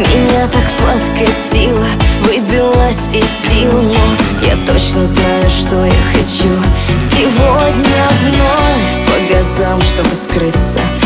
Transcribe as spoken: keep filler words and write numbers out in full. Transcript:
Меня так подкосило, выбилась из сил, но я точно знаю, что я хочу. Сегодня вновь по газам, чтобы скрыться